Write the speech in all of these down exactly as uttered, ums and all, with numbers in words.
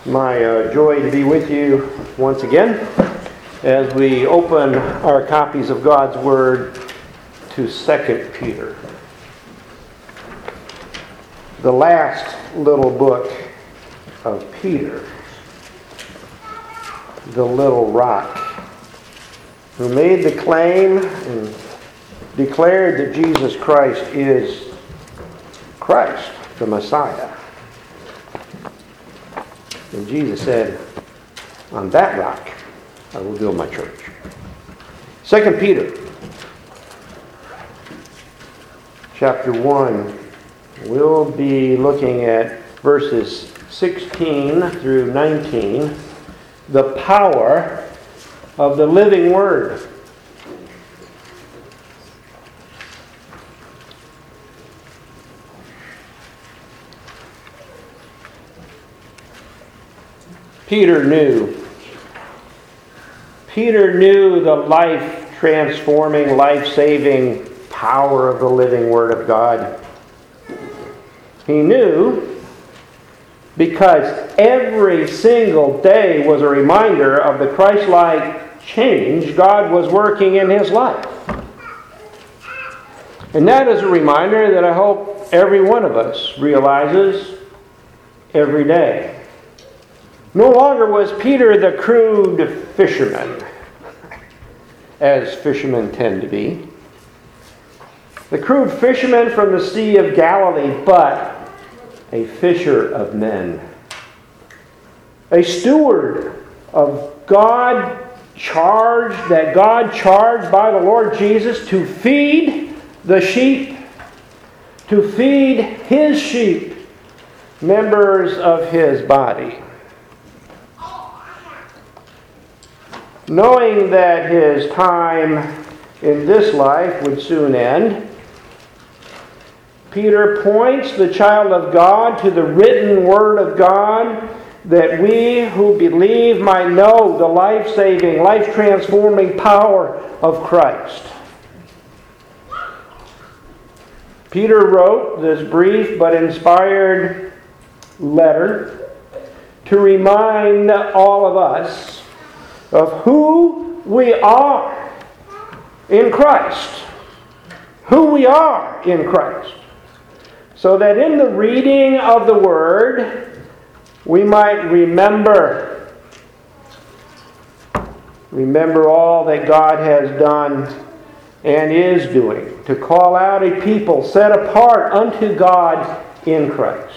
My uh, joy to be with you once again as we open our copies of God's Word to Second Peter. The last little book of Peter, the little rock, who made the claim and declared that Jesus Christ is Christ, the Messiah. And Jesus said, on that rock I will build my church. Second Peter, chapter one, we'll be looking at verses sixteen through nineteen, the power of the living Word. Peter knew. Peter knew the life-transforming, life-saving power of the living Word of God. He knew because every single day was a reminder of the Christ-like change God was working in his life. And that is a reminder that I hope every one of us realizes every day. No longer was Peter the crude fisherman, as fishermen tend to be. The crude fisherman from the Sea of Galilee, but a fisher of men. A steward of God charged, that God charged by the Lord Jesus to feed the sheep, to feed His sheep, members of His body. Knowing that his time in this life would soon end, Peter points the child of God to the written Word of God, that we who believe might know the life-saving, life-transforming power of Christ. Peter wrote this brief but inspired letter to remind all of us of who we are in Christ. Who we are in Christ. So that in the reading of the Word, we might remember, remember all that God has done and is doing to call out a people set apart unto God in Christ.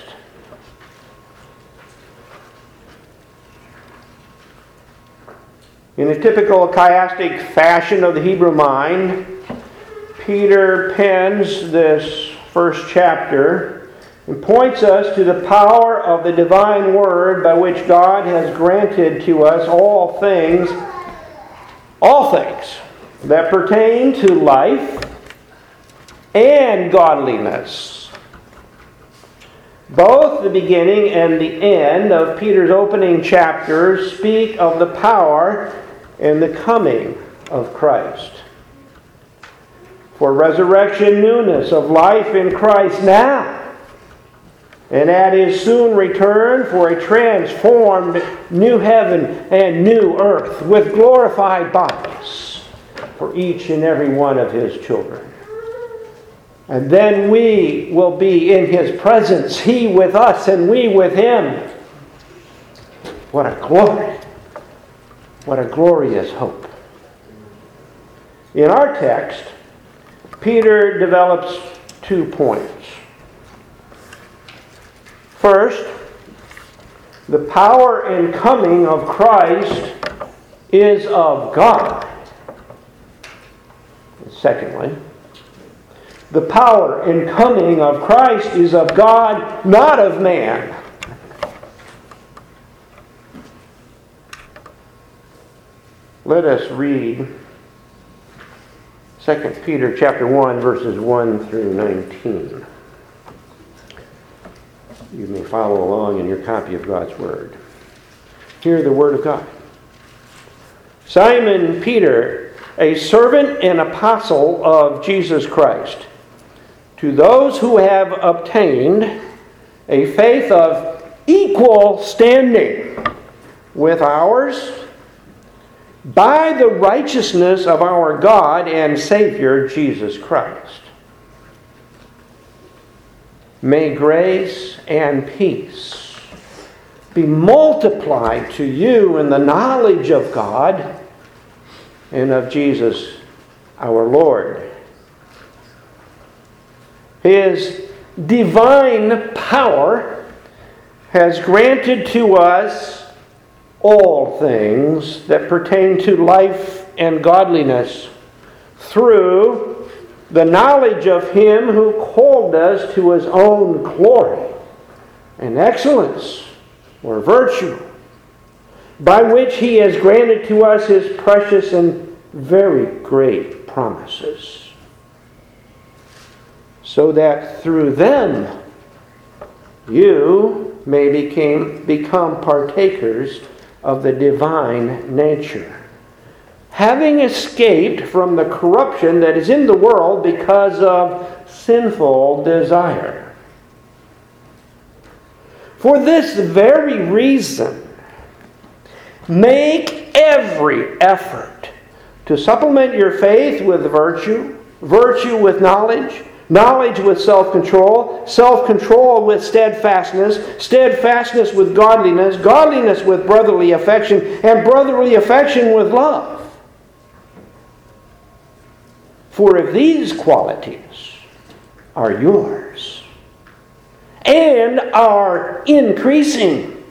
In a typical chiastic fashion of the Hebrew mind, Peter pens this first chapter and points us to the power of the divine Word by which God has granted to us all things, all things that pertain to life and godliness. Both the beginning and the end of Peter's opening chapters speak of the power and the coming of Christ. For resurrection newness of life in Christ now, and at His soon return for a transformed new heaven and new earth with glorified bodies for each and every one of His children. And then we will be in His presence, He with us and we with Him. What a glory! What a glorious hope. In our text, Peter develops two points. First, the power and coming of Christ is of God. And secondly, the power and coming of Christ is of God, not of man. Let us read Second Peter chapter one, verses one through nineteen. You may follow along in your copy of God's Word. Hear the Word of God. Simon Peter, a servant and apostle of Jesus Christ, to those who have obtained a faith of equal standing with ours by the righteousness of our God and Savior Jesus Christ. May grace and peace be multiplied to you in the knowledge of God and of Jesus our Lord. His divine power has granted to us all things that pertain to life and godliness through the knowledge of Him who called us to His own glory and excellence or virtue, by which He has granted to us His precious and very great promises, so that through them you may became, become partakers of the divine nature, having escaped from the corruption that is in the world because of sinful desire. For this very reason, make every effort to supplement your faith with virtue, virtue with knowledge, knowledge with self-control, self-control with steadfastness, steadfastness with godliness, godliness with brotherly affection, and brotherly affection with love. For if these qualities are yours and are increasing,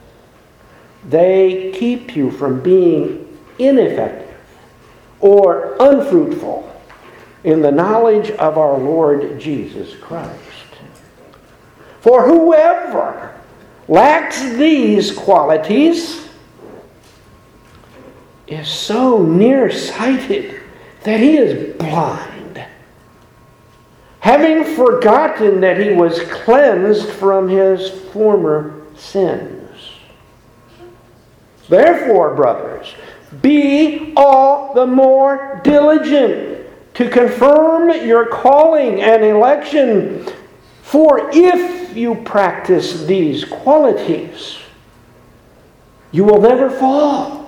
they keep you from being ineffective or unfruitful in the knowledge of our Lord Jesus Christ. For whoever lacks these qualities is so nearsighted that he is blind, having forgotten that he was cleansed from his former sins. Therefore, brothers, be all the more diligent to confirm your calling and election. For if you practice these qualities, you will never fall.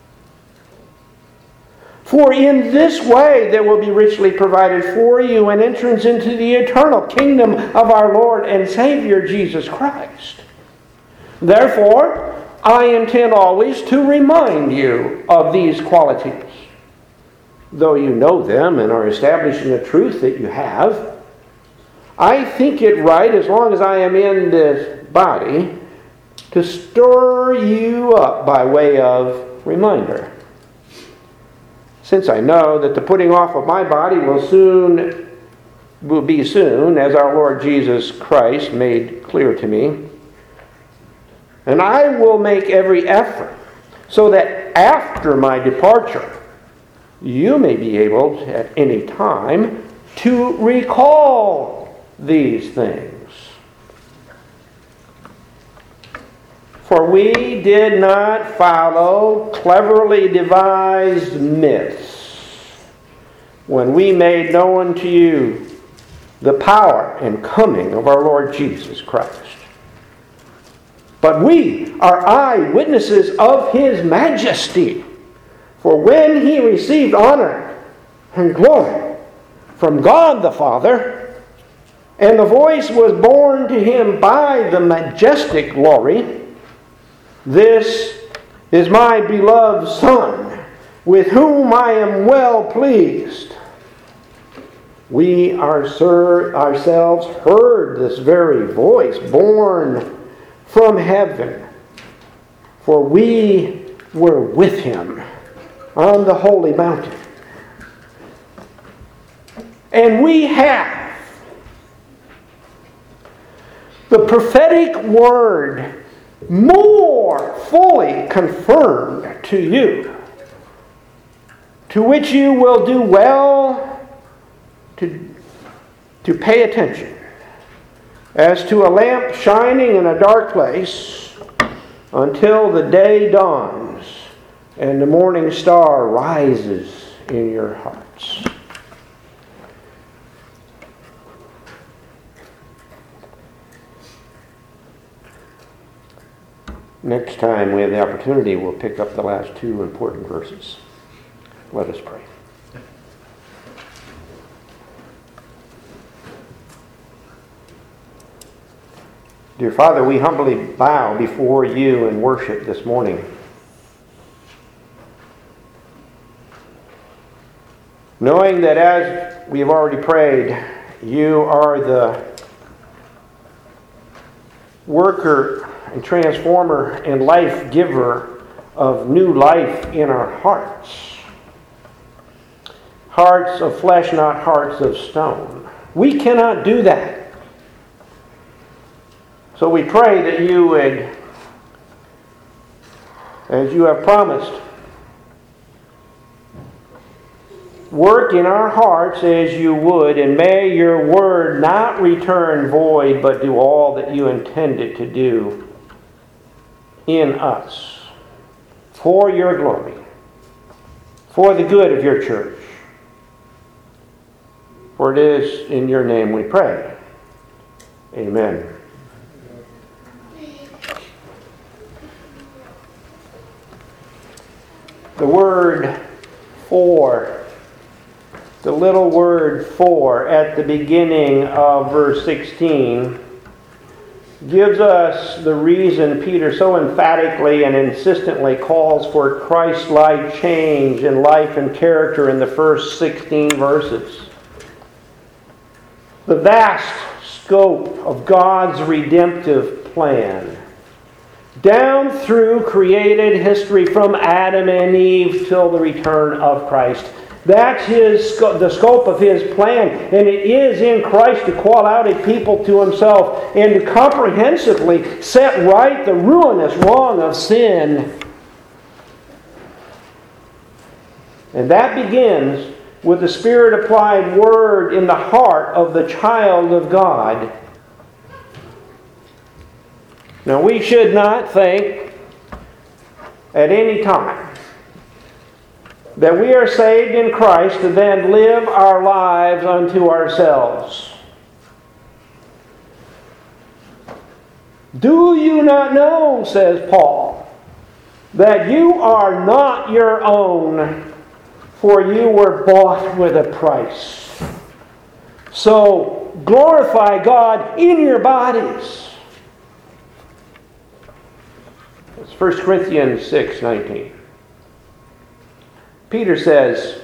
For in this way there will be richly provided for you an entrance into the eternal kingdom of our Lord and Savior Jesus Christ. Therefore, I intend always to remind you of these qualities, though you know them and are established in the truth that you have. I think it right, as long as I am in this body, to stir you up by way of reminder, since I know that the putting off of my body will soon will be soon, as our Lord Jesus Christ made clear to me. And I will make every effort so that after my departure, you may be able at any time to recall these things. For we did not follow cleverly devised myths when we made known to you the power and coming of our Lord Jesus Christ. But we are eyewitnesses of His majesty. For when He received honor and glory from God the Father, and the voice was borne to Him by the majestic glory, "This is my beloved Son, with whom I am well pleased," we ourselves heard this very voice borne from heaven, for we were with Him on the holy mountain. And we have the prophetic word more fully confirmed to you, to which you will do well to, to pay attention, as to a lamp shining in a dark place until the day dawns and the morning star rises in your hearts. Next time we have the opportunity, we'll pick up the last two important verses. Let us pray. Dear Father, we humbly bow before you in worship this morning. Knowing that as we have already prayed, you are the worker and transformer and life giver of new life in our hearts. Hearts of flesh, not hearts of stone. We cannot do that. So we pray that you would, as you have promised, work in our hearts as you would, and may your word not return void, but do all that you intend it to do in us, for your glory, for the good of your church. For it is in your name we pray. Amen. The word for, the little word for at the beginning of verse sixteen gives us the reason Peter so emphatically and insistently calls for Christ-like change in life and character in the first sixteen verses. The vast scope of God's redemptive plan, down through created history from Adam and Eve till the return of Christ. That's his the scope of his plan, and it is in Christ to call out a people to himself and to comprehensively set right the ruinous wrong of sin. And that begins with the Spirit-applied word in the heart of the child of God. Now, we should not think at any time that we are saved in Christ to then live our lives unto ourselves. Do you not know, says Paul, that you are not your own, for you were bought with a price? So glorify God in your bodies. It's First Corinthians six nineteen. Peter says,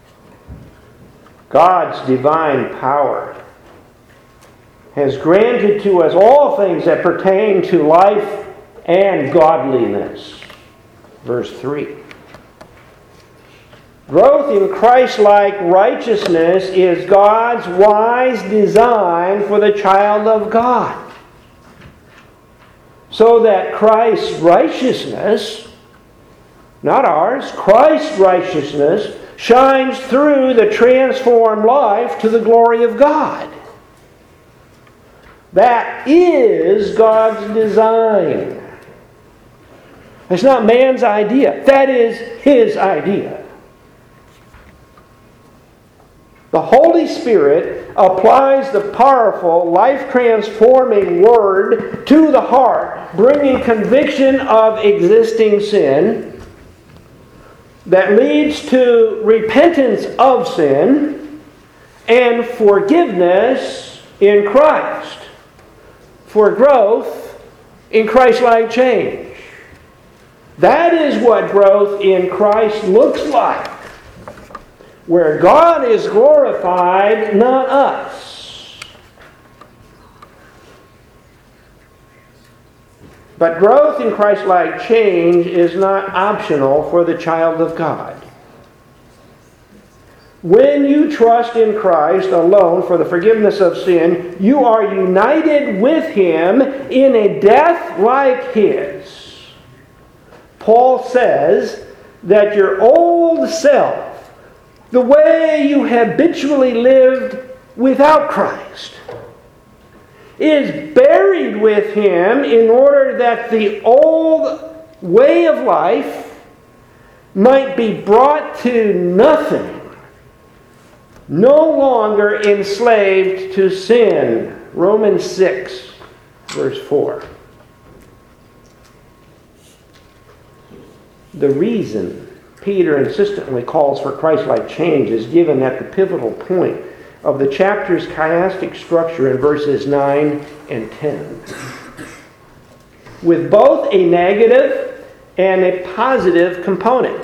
God's divine power has granted to us all things that pertain to life and godliness. Verse three. Growth in Christ-like righteousness is God's wise design for the child of God, so that Christ's righteousness, not ours, Christ's righteousness shines through the transformed life to the glory of God. That is God's design. It's not man's idea. That is His idea. The Holy Spirit applies the powerful, life-transforming Word to the heart, bringing conviction of existing sin that leads to repentance of sin and forgiveness in Christ, for growth in Christ-like change. That is what growth in Christ looks like, where God is glorified, not us. But growth in Christ-like change is not optional for the child of God. When you trust in Christ alone for the forgiveness of sin, you are united with Him in a death like His. Paul says that your old self, the way you habitually lived without Christ, is buried with Him in order that the old way of life might be brought to nothing, no longer enslaved to sin. Romans six, verse four. The reason Peter insistently calls for Christ-like change is given at the pivotal point of the chapter's chiastic structure in verses nine and ten. With both a negative and a positive component.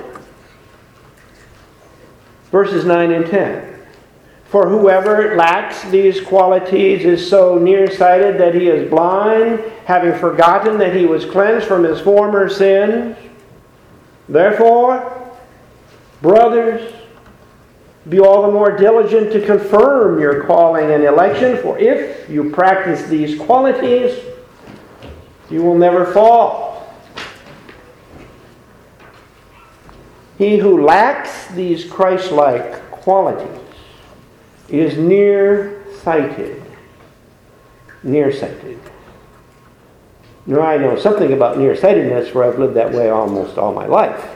Verses nine and ten. For whoever lacks these qualities is so nearsighted that he is blind, having forgotten that he was cleansed from his former sins. Therefore, brothers, be all the more diligent to confirm your calling and election, for if you practice these qualities, you will never fall. He who lacks these Christ-like qualities is nearsighted. Nearsighted. Now, I know something about nearsightedness, for I've lived that way almost all my life.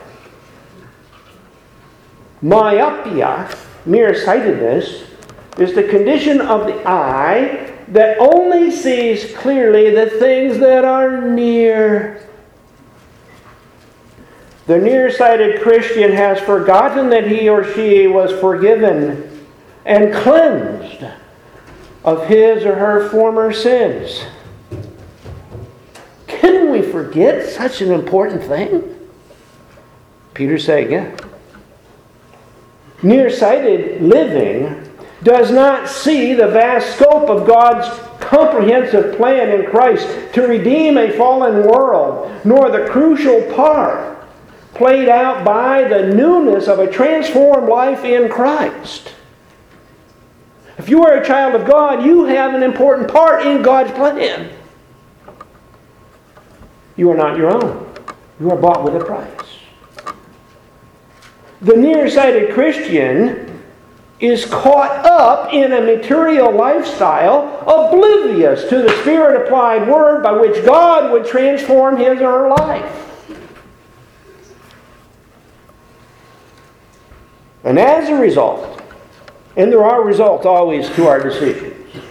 Myopia, nearsightedness, is the condition of the eye that only sees clearly the things that are near. The nearsighted Christian has forgotten that he or she was forgiven and cleansed of his or her former sins. Can we forget such an important thing? Peter's saying, yeah. Nearsighted living does not see the vast scope of God's comprehensive plan in Christ to redeem a fallen world, nor the crucial part played out by the newness of a transformed life in Christ. If you are a child of God, you have an important part in God's plan. You are not your own. You are bought with a price. The nearsighted Christian is caught up in a material lifestyle, oblivious to the Spirit-applied Word by which God would transform his or her life. And as a result, and there are results always to our decisions.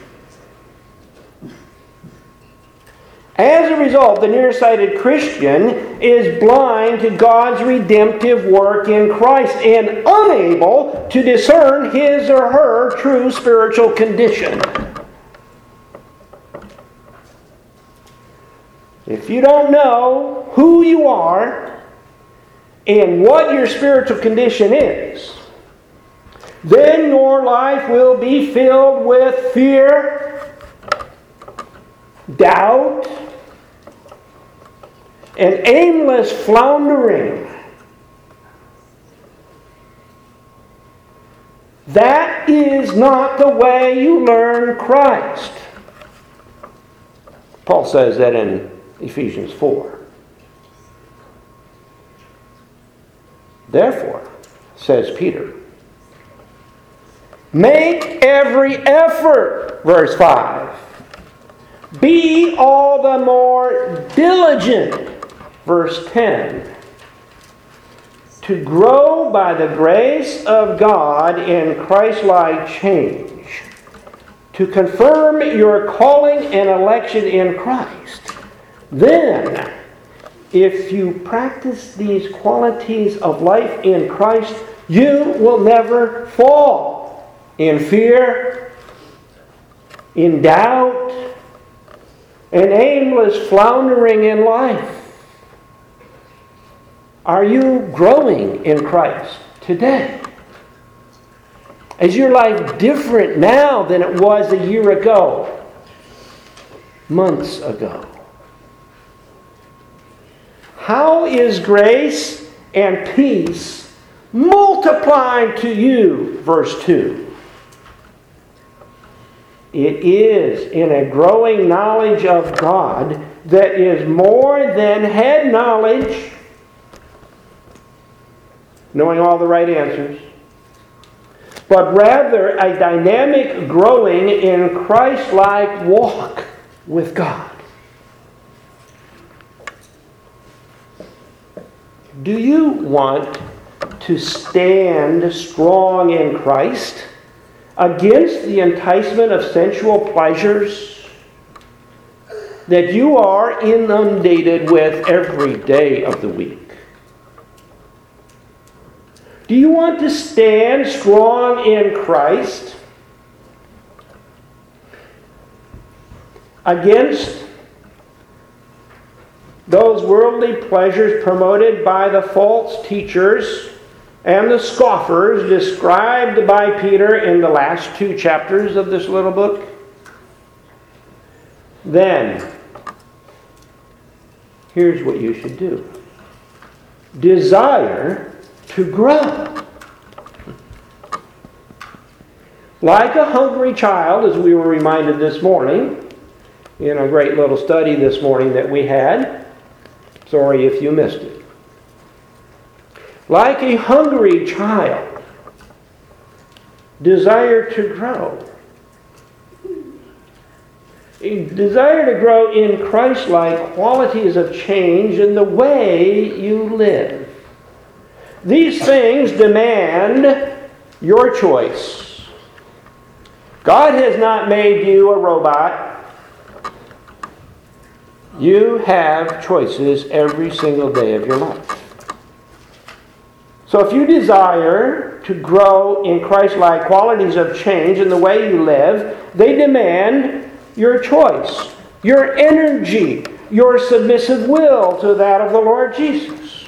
As a result, the nearsighted Christian is blind to God's redemptive work in Christ and unable to discern his or her true spiritual condition. If you don't know who you are and what your spiritual condition is, then your life will be filled with fear, doubt, and aimless floundering. That is not the way you learn Christ. Paul says that in Ephesians four. Therefore, says Peter, make every effort, verse five. Be all the more diligent, verse ten, to grow by the grace of God in Christ-like change, to confirm your calling and election in Christ. Then, if you practice these qualities of life in Christ, you will never fall in fear, in doubt, and aimless floundering in life. Are you growing in Christ today? Is your life different now than it was a year ago, months ago? How is grace and peace multiplied to you? Verse two. It is in a growing knowledge of God that is more than head knowledge, knowing all the right answers, but rather a dynamic growing in Christ-like walk with God. Do you want to stand strong in Christ against the enticement of sensual pleasures that you are inundated with every day of the week? Do you want to stand strong in Christ against those worldly pleasures promoted by the false teachers and the scoffers described by Peter in the last two chapters of this little book? Then, here's what you should do. Desire to grow. Like a hungry child, as we were reminded this morning, in a great little study this morning that we had. Sorry if you missed it. Like a hungry child, desire to grow. A desire to grow in Christ-like qualities of change in the way you live. These things demand your choice. God has not made you a robot. You have choices every single day of your life. So if you desire to grow in Christ-like qualities of change in the way you live, they demand your choice, your energy, your submissive will to that of the Lord Jesus.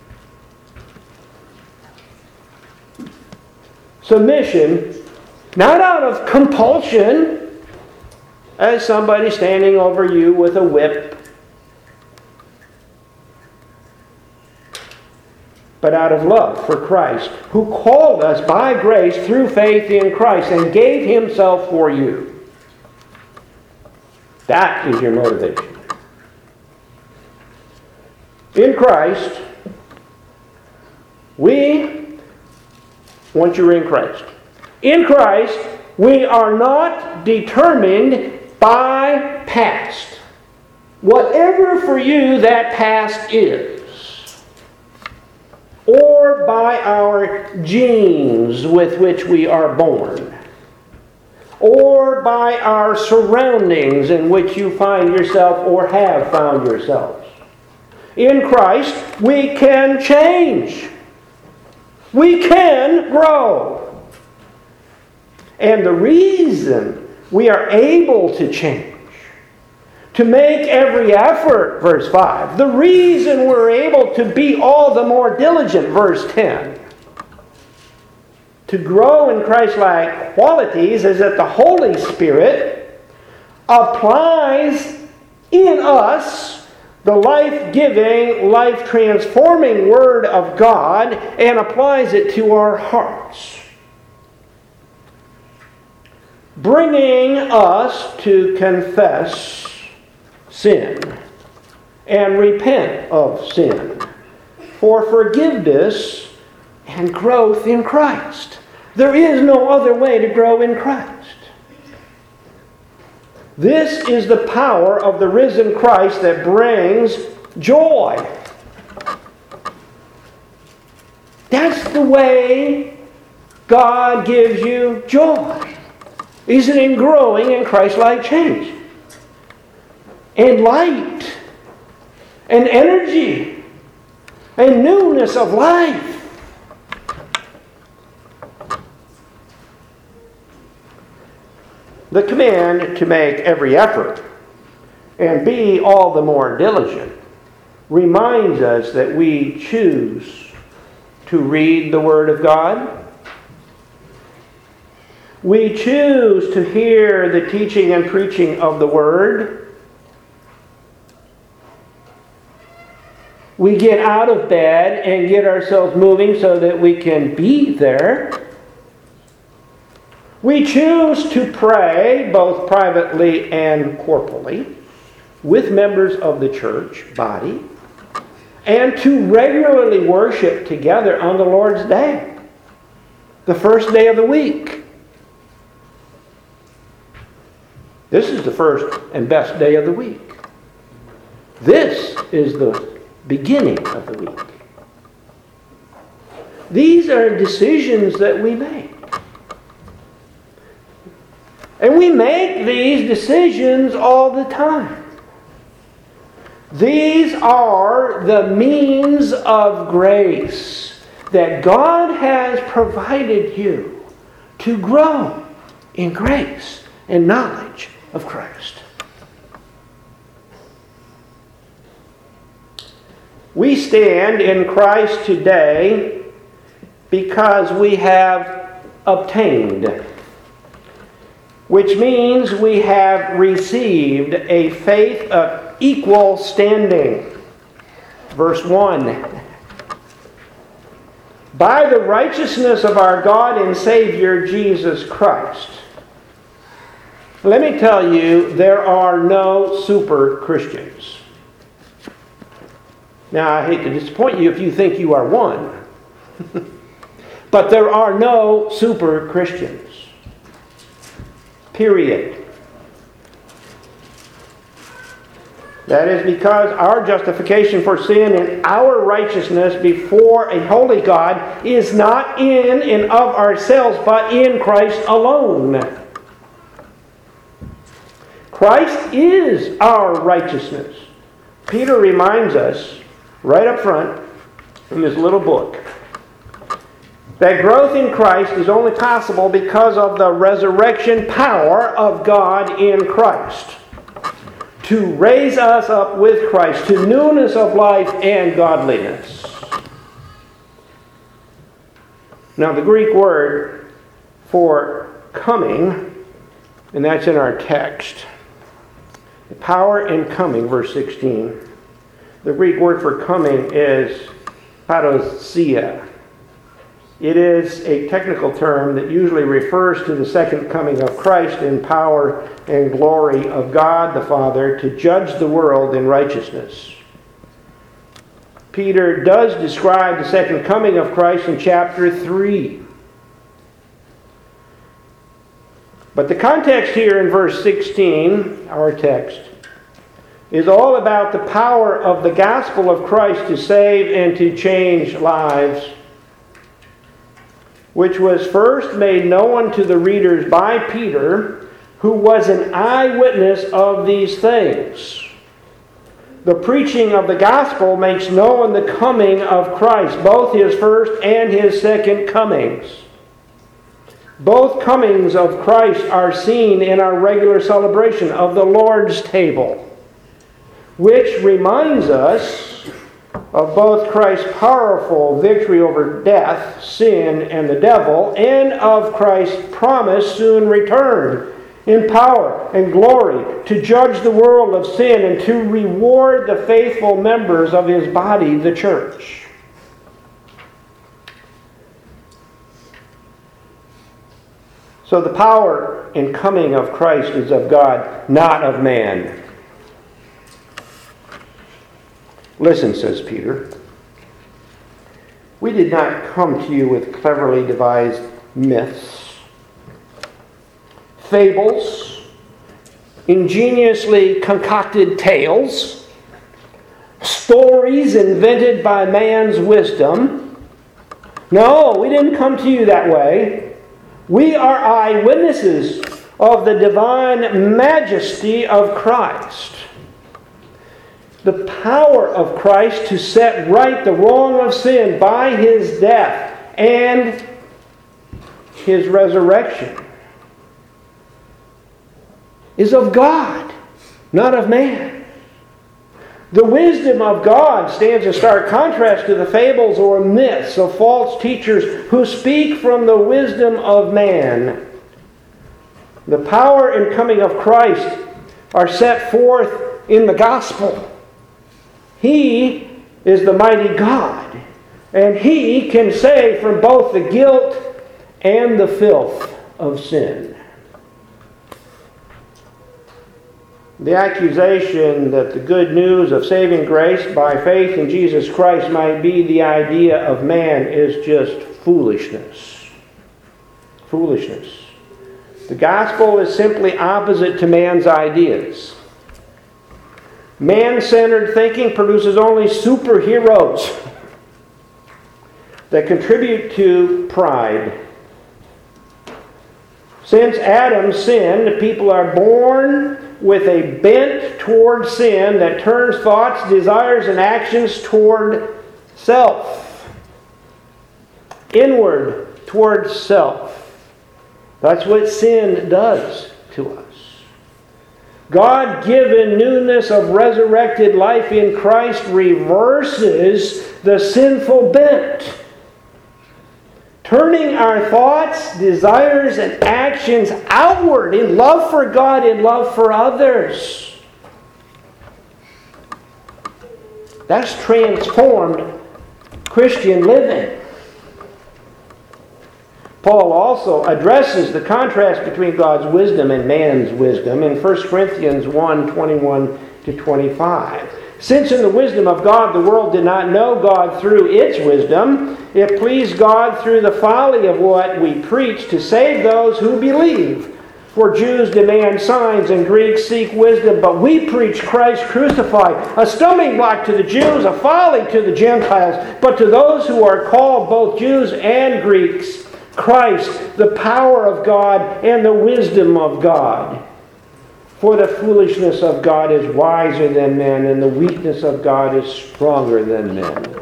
Submission, not out of compulsion, as somebody standing over you with a whip, but out of love for Christ, who called us by grace through faith in Christ and gave Himself for you. That is your motivation. In Christ, we, once you're in Christ, in Christ, we are not determined by past. Whatever for you that past is. Or by our genes with which we are born. Or by our surroundings in which you find yourself or have found yourselves. In Christ, we can change. We can grow. And the reason we are able to change, to make every effort, verse five, the reason we're able to be all the more diligent, verse ten, to grow in Christ-like qualities is that the Holy Spirit applies in us the life-giving, life-transforming Word of God and applies it to our hearts, bringing us to confess sin and repent of sin for forgiveness and growth in Christ. There is no other way to grow in Christ. This is the power of the risen Christ that brings joy. That's the way God gives you joy. Isn't it growing in Christ-like change? And light. And energy. And newness of life. The command to make every effort and be all the more diligent reminds us that we choose to read the Word of God. We choose to hear the teaching and preaching of the Word. We get out of bed and get ourselves moving so that we can be there. We choose to pray, both privately and corporally, with members of the church body, and to regularly worship together on the Lord's Day, the first day of the week. This is the first and best day of the week. This is the beginning of the week. These are decisions that we make. And we make these decisions all the time. These are the means of grace that God has provided you to grow in grace and knowledge of Christ. We stand in Christ today because we have obtained, which means we have received a faith of equal standing. Verse one. By the righteousness of our God and Savior Jesus Christ. Let me tell you, there are no super Christians. Now, I hate to disappoint you if you think you are one. But there are no super Christians. Period. That is because our justification for sin and our righteousness before a holy God is not in and of ourselves, but in Christ alone. Christ is our righteousness. Peter reminds us right up front in this little book that growth in Christ is only possible because of the resurrection power of God in Christ to raise us up with Christ to newness of life and godliness. Now, the Greek word for coming, and that's in our text, the power in coming, verse sixteen. The Greek word for coming is parousia. It is a technical term that usually refers to the second coming of Christ in power and glory of God the Father to judge the world in righteousness. Peter does describe the second coming of Christ in chapter three. But the context here in verse sixteen, our text, is all about the power of the gospel of Christ to save and to change lives, which was first made known to the readers by Peter, who was an eyewitness of these things. The preaching of the gospel makes known the coming of Christ, both His first and His second comings. Both comings of Christ are seen in our regular celebration of the Lord's table, which reminds us of both Christ's powerful victory over death, sin, and the devil, and of Christ's promised soon return in power and glory to judge the world of sin and to reward the faithful members of His body, the church. So the power and coming of Christ is of God, not of man. Listen, says Peter, we did not come to you with cleverly devised myths, fables, ingeniously concocted tales, stories invented by man's wisdom. No, we didn't come to you that way. We are eyewitnesses of the divine majesty of Christ. The power of Christ to set right the wrong of sin by His death and His resurrection is of God, not of man. The wisdom of God stands in stark contrast to the fables or myths of false teachers who speak from the wisdom of man. The power and coming of Christ are set forth in the gospel. He is the mighty God, and He can save from both the guilt and the filth of sin. The accusation that the good news of saving grace by faith in Jesus Christ might be the idea of man is just foolishness. Foolishness. The gospel is simply opposite to man's ideas. Man-centered thinking produces only superheroes that contribute to pride. Since Adam sinned, people are born with a bent toward sin that turns thoughts, desires, and actions toward self. inward towards self. That's what sin does to us. God-given newness of resurrected life in Christ reverses the sinful bent, turning our thoughts, desires, and actions outward in love for God and love for others. That's transformed Christian living. Paul also addresses the contrast between God's wisdom and man's wisdom in First Corinthians one, twenty-one to twenty-five. Since in the wisdom of God the world did not know God through its wisdom, it pleased God through the folly of what we preach to save those who believe. For Jews demand signs and Greeks seek wisdom, but we preach Christ crucified, a stumbling block to the Jews, a folly to the Gentiles, but to those who are called, both Jews and Greeks, Christ, the power of God and the wisdom of God. For the foolishness of God is wiser than men, and the weakness of God is stronger than men.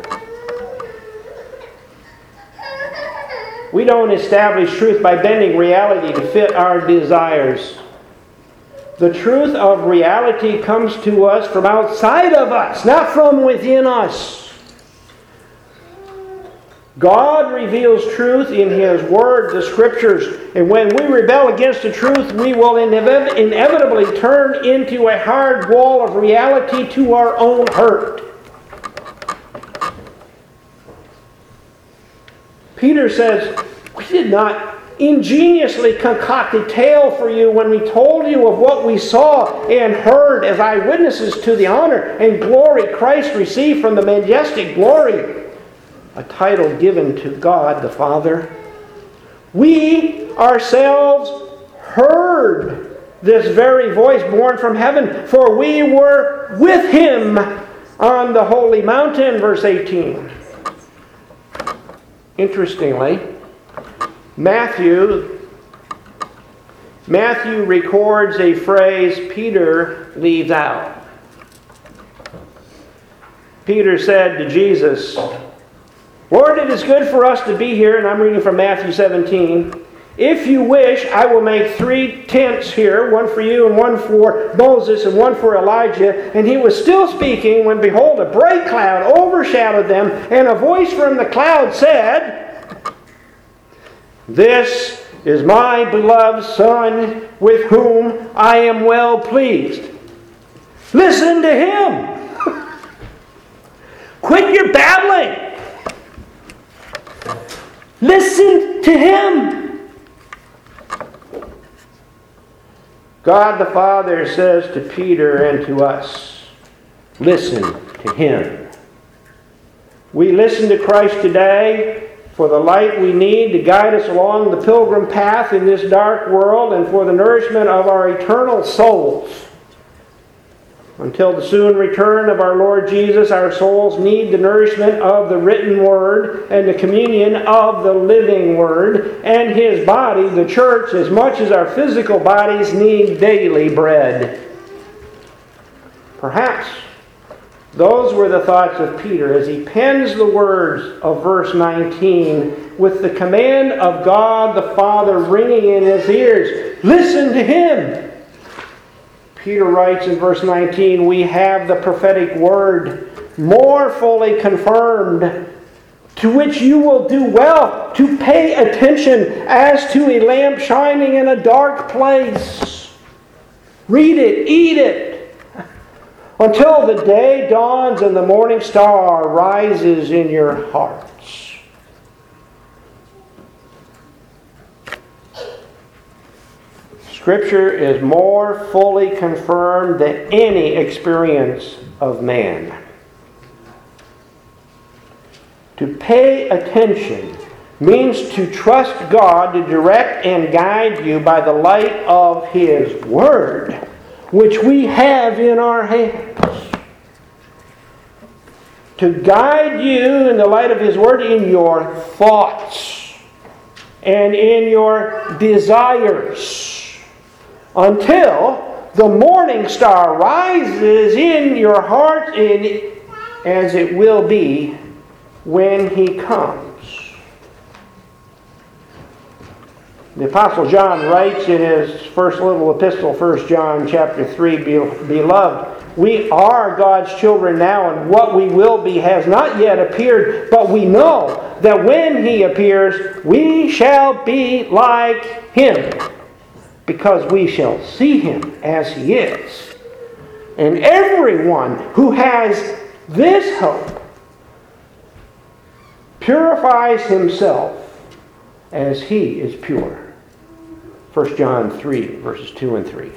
We don't establish truth by bending reality to fit our desires. The truth of reality comes to us from outside of us, not from within us. God reveals truth in His Word, the Scriptures, and when we rebel against the truth, we will inev- inevitably turn into a hard wall of reality to our own hurt. Peter says, we did not ingeniously concoct a tale for you when we told you of what we saw and heard as eyewitnesses to the honor and glory Christ received from the majestic glory, a title given to God the Father. We ourselves heard this very voice born from heaven, for we were with Him on the holy mountain, verse eighteen. Interestingly, Matthew, Matthew records a phrase Peter leaves out. Peter said to Jesus, Lord, it is good for us to be here, and I'm reading from Matthew seventeen. If you wish, I will make three tents here, one for you and one for Moses and one for Elijah. And he was still speaking when, behold, a bright cloud overshadowed them, and a voice from the cloud said, This is my beloved Son, with whom I am well pleased. Listen to Him. Quit your babbling. Listen to Him. God the Father says to Peter and to us, listen to Him. We listen to Christ today for the light we need to guide us along the pilgrim path in this dark world and for the nourishment of our eternal souls. Until the soon return of our Lord Jesus, our souls need the nourishment of the written Word and the communion of the living Word, and His body, the church, as much as our physical bodies need daily bread. Perhaps those were the thoughts of Peter as he pens the words of verse nineteen with the command of God the Father ringing in his ears. Listen to Him. Peter writes in verse nineteen, we have the prophetic word more fully confirmed, to which you will do well to pay attention as to a lamp shining in a dark place. Read it, eat it, until the day dawns and the morning star rises in your hearts. Scripture is more fully confirmed than any experience of man. To pay attention means to trust God to direct and guide you by the light of His Word, which we have in our hands. To guide you in the light of His Word in your thoughts and in your desires, until the morning star rises in your heart, and as it will be when He comes. The Apostle John writes in his first little epistle, First John chapter three, Beloved, we are God's children now, and what we will be has not yet appeared, but we know that when He appears, we shall be like Him, because we shall see Him as He is. And everyone who has this hope purifies himself as He is pure. First John three, verses two and three.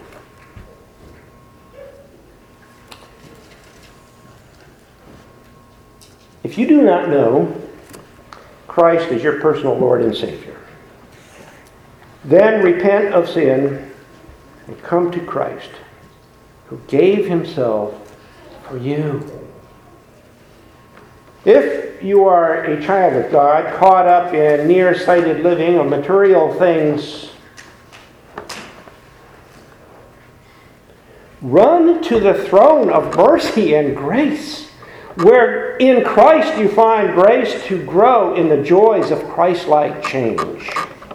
If you do not know Christ as your personal Lord and Savior, then repent of sin and come to Christ, who gave Himself for you. If you are a child of God, caught up in nearsighted living of material things, run to the throne of mercy and grace, where in Christ you find grace to grow in the joys of Christ-like change.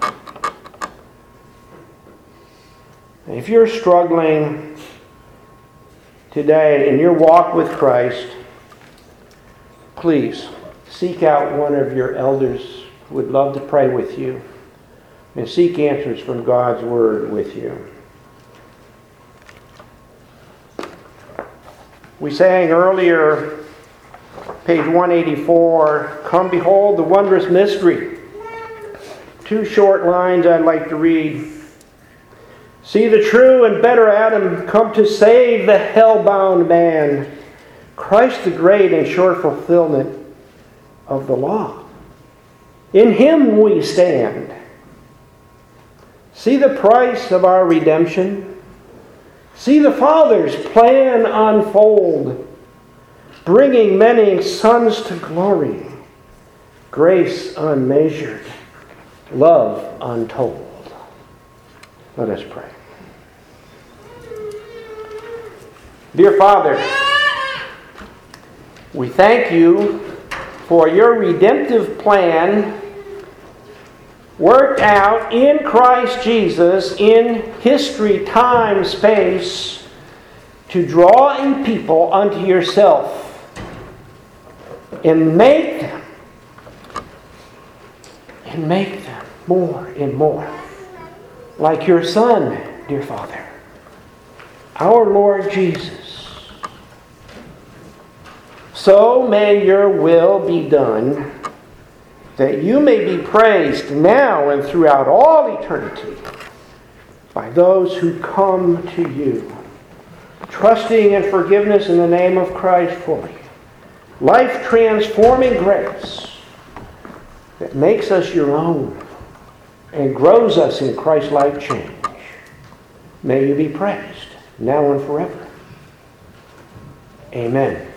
If you're struggling today in your walk with Christ, please seek out one of your elders who would love to pray with you and seek answers from God's Word with you. We sang earlier, page one eighty-four, Come behold the wondrous mystery. Two short lines I'd like to read. See the true and better Adam come to save the hell-bound man. Christ the great and sure fulfillment of the law. In Him we stand. See the price of our redemption. See the Father's plan unfold, bringing many sons to glory, grace unmeasured, love untold. Let us pray. Dear Father, we thank You for Your redemptive plan worked out in Christ Jesus in history, time, space, to draw in people unto Yourself and make them, and make them more and more like Your Son, dear Father, our Lord Jesus. So may Your will be done, that You may be praised now and throughout all eternity by those who come to You, trusting in forgiveness in the name of Christ fully. Life-transforming grace that makes us Your own and grows us in Christ-like change. May You be praised now and forever. Amen.